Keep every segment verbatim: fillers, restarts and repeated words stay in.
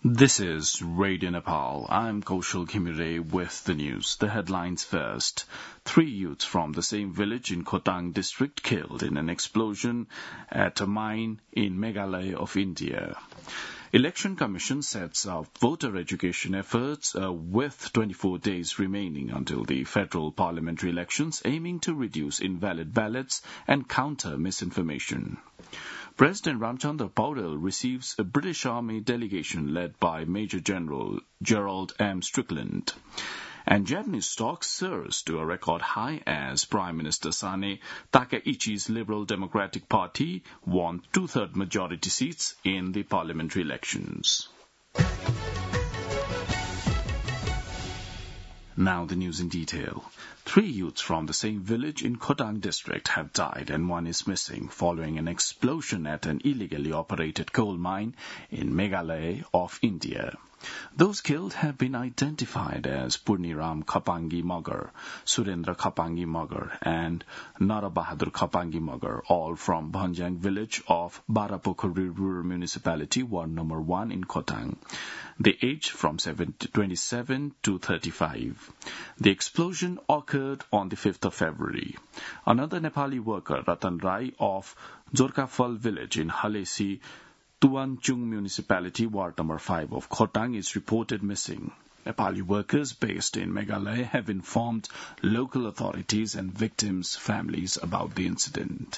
This is Radio Nepal. I'm Kaushal Khimire with the news. The headlines first. Three youths from the same village in Khotang district killed in an explosion at a mine in Meghalaya of India. Election Commission sets up voter education efforts uh, with twenty-four days remaining until the federal parliamentary elections, aiming to reduce invalid ballots and counter misinformation. President Ramchandra Paudel receives a British Army delegation led by Major General Gerald M. Strickland. And Japanese stock soars to a record high as Prime Minister Sane Takaichi's Liberal Democratic Party won two-thirds majority seats in the parliamentary elections. Now the news in detail. Three youths from the same village in Khotang district have died and one is missing following an explosion at an illegally operated coal mine in Meghalaya of India. Those killed have been identified as Purniram Khapangi Magar, Surendra Khapangi Magar, and Nara Bahadur Khapangi Magar, all from Bhanjang village of Barapokhori Rural Municipality, Ward Number one in Khotang. They aged from twenty-seven to thirty-five. The explosion occurred on the fifth of February. Another Nepali worker, Ratan Rai of Jorkafal village in Halesi, Tuanchung Municipality, Ward Number five of Khotang, is reported missing. Nepali workers based in Meghalaya have informed local authorities and victims' families about the incident.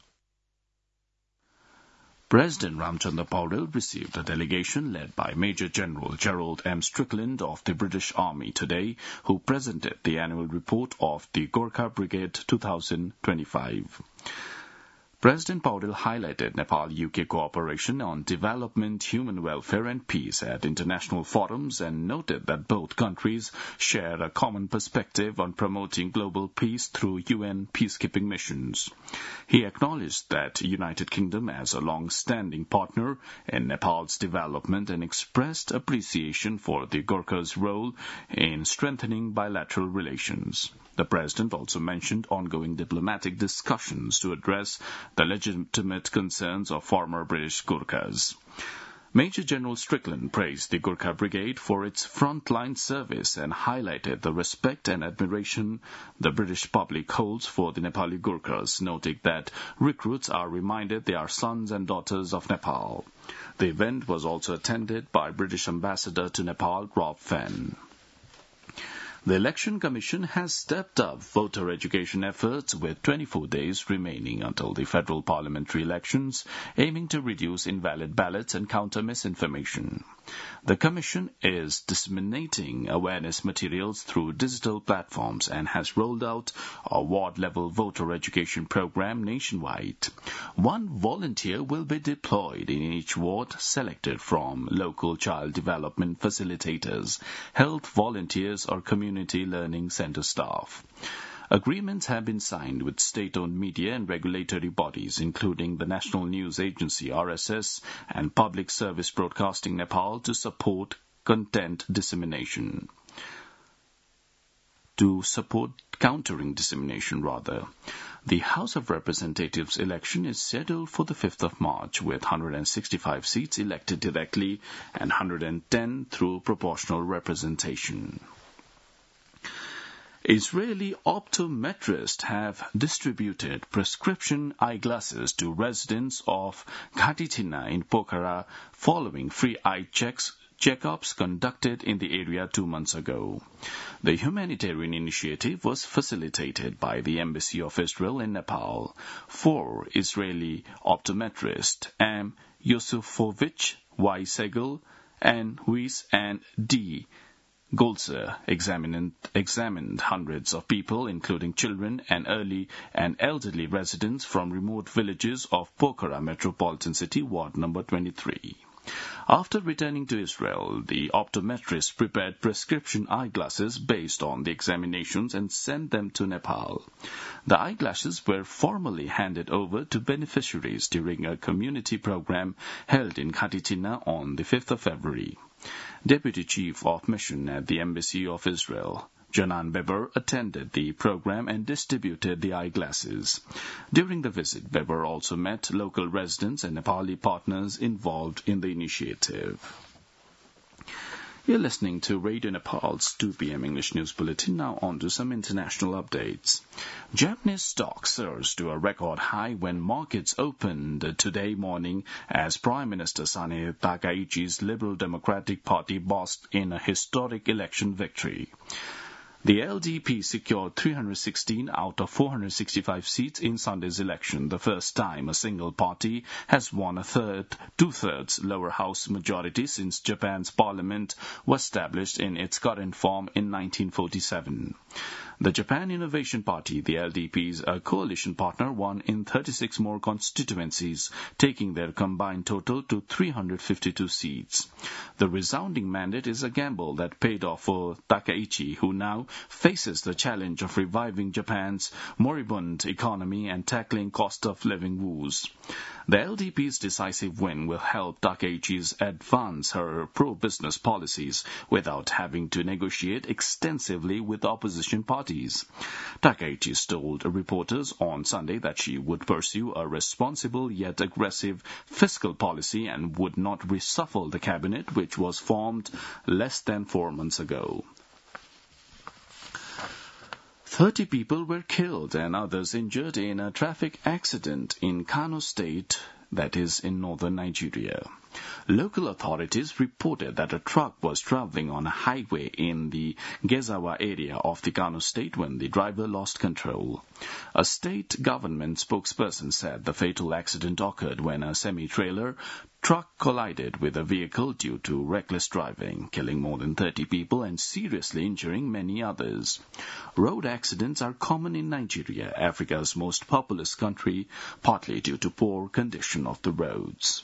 President Ramchandra Paudel received a delegation led by Major General Gerald M. Strickland of the British Army today, who presented the annual report of the Gorkha Brigade twenty twenty-five. President Paudel highlighted Nepal-U K cooperation on development, human welfare and peace at international forums and noted that both countries share a common perspective on promoting global peace through U N peacekeeping missions. He acknowledged that United Kingdom as a long-standing partner in Nepal's development and expressed appreciation for the Gorkhas' role in strengthening bilateral relations. The President also mentioned ongoing diplomatic discussions to address the legitimate concerns of former British Gurkhas. Major General Strickland praised the Gorkha Brigade for its frontline service and highlighted the respect and admiration the British public holds for the Nepali Gurkhas, noting that recruits are reminded they are sons and daughters of Nepal. The event was also attended by British Ambassador to Nepal, Rob Fenn. The Election Commission has stepped up voter education efforts with twenty-four days remaining until the federal parliamentary elections, aiming to reduce invalid ballots and counter misinformation. The Commission is disseminating awareness materials through digital platforms and has rolled out a ward-level voter education program nationwide. One volunteer will be deployed in each ward, selected from local child development facilitators, health volunteers or community learning center staff. Agreements have been signed with state-owned media and regulatory bodies, including the National News Agency, R S S, and Public Service Broadcasting Nepal to support content dissemination. To support countering dissemination, rather. The House of Representatives election is scheduled for the fifth of March, with one hundred sixty-five seats elected directly and one hundred ten through proportional representation. Israeli optometrists have distributed prescription eyeglasses to residents of Khatitina in Pokhara following free eye checks checkups conducted in the area two months ago. The humanitarian initiative was facilitated by the Embassy of Israel in Nepal. Four Israeli optometrists, M. Yosufovich, Y. Segel, N. Huis, and D. Golzer examined, examined hundreds of people, including children and early and elderly residents from remote villages of Pokhara Metropolitan City, Ward Number twenty-three. After returning to Israel, the optometrist prepared prescription eyeglasses based on the examinations and sent them to Nepal. The eyeglasses were formally handed over to beneficiaries during a community program held in Khatitina on the fifth of February. Deputy Chief of Mission at the Embassy of Israel, Janan Beber, attended the program and distributed the eyeglasses. During the visit, Beber also met local residents and Nepali partners involved in the initiative. You're listening to Radio Nepal's two p.m. English News Bulletin. Now on to some international updates. Japanese stocks surged to a record high when markets opened today morning as Prime Minister Sane Takaichi's Liberal Democratic Party basked in a historic election victory. The L D P secured three hundred sixteen out of four hundred sixty-five seats in Sunday's election, the first time a single party has won a third, two-thirds lower house majority since Japan's parliament was established in its current form in nineteen forty-seven. The Japan Innovation Party, the L D P's a coalition partner, won in thirty-six more constituencies, taking their combined total to three hundred fifty-two seats. The resounding mandate is a gamble that paid off for Takaichi, who now faces the challenge of reviving Japan's moribund economy and tackling cost-of-living woes. The L D P's decisive win will help Takaichi's advance her pro-business policies without having to negotiate extensively with opposition parties. Takaichi told reporters on Sunday that she would pursue a responsible yet aggressive fiscal policy and would not reshuffle the cabinet, which was formed less than four months ago. Thirty people were killed and others injured in a traffic accident in Kano State, that is in northern Nigeria. Local authorities reported that a truck was traveling on a highway in the Gezawa area of the Kano State when the driver lost control. A state government spokesperson said the fatal accident occurred when a semi-trailer truck collided with a vehicle due to reckless driving, killing more than thirty people and seriously injuring many others. Road accidents are common in Nigeria, Africa's most populous country, partly due to poor condition of the roads.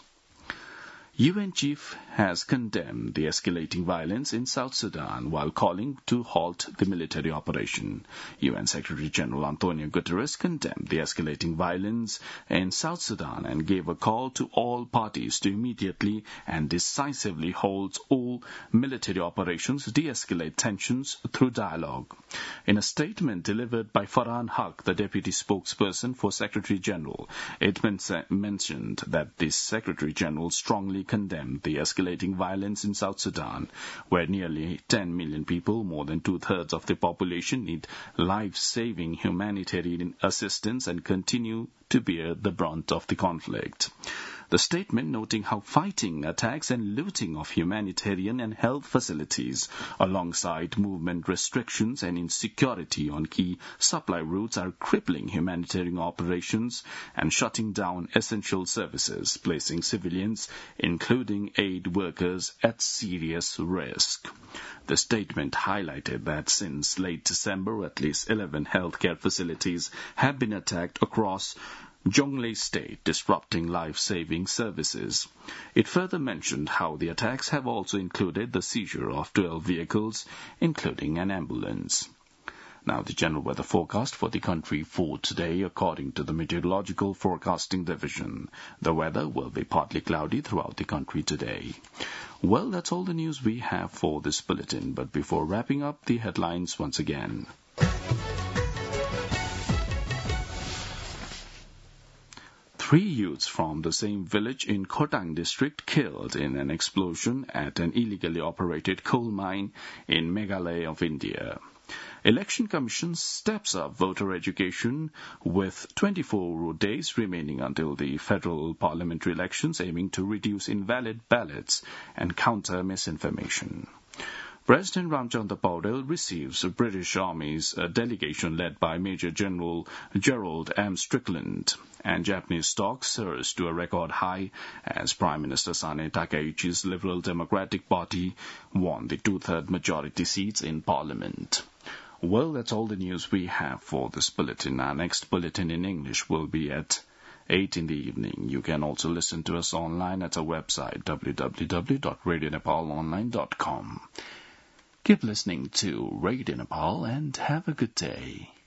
U N chief has condemned the escalating violence in South Sudan while calling to halt the military operation. U N Secretary General Antonio Guterres condemned the escalating violence in South Sudan and gave a call to all parties to immediately and decisively halt all military operations, de-escalate tensions through dialogue. In a statement delivered by Farhan Haq, the deputy spokesperson for Secretary General, it men- mentioned that the Secretary General strongly condemned the escalating violence in South Sudan, where nearly ten million people, more than two-thirds of the population, need life-saving humanitarian assistance and continue to bear the brunt of the conflict. The statement noting how fighting, attacks and looting of humanitarian and health facilities, alongside movement restrictions and insecurity on key supply routes, are crippling humanitarian operations and shutting down essential services, placing civilians, including aid workers, at serious risk. The statement highlighted that since late December, at least eleven healthcare facilities have been attacked across Jonglei State, disrupting life-saving services. It further mentioned how the attacks have also included the seizure of twelve vehicles, including an ambulance. Now the general weather forecast for the country for today, according to the Meteorological Forecasting Division. The weather will be partly cloudy throughout the country today. Well, that's all the news we have for this bulletin, but before wrapping up, the headlines once again. Three youths from the same village in Khotang district killed in an explosion at an illegally operated coal mine in Meghalaya of India. Election Commission steps up voter education with twenty-four days remaining until the federal parliamentary elections, aiming to reduce invalid ballots and counter misinformation. President Ramchandra Paudel receives a British Army's uh, delegation led by Major General Gerald M. Strickland, and Japanese stocks surged to a record high as Prime Minister Sane Takaichi's Liberal Democratic Party won the two-third majority seats in Parliament. Well, that's all the news we have for this bulletin. Our next bulletin in English will be at eight in the evening. You can also listen to us online at our website, w w w dot radio nepal online dot com. Keep listening to Radio Nepal and have a good day.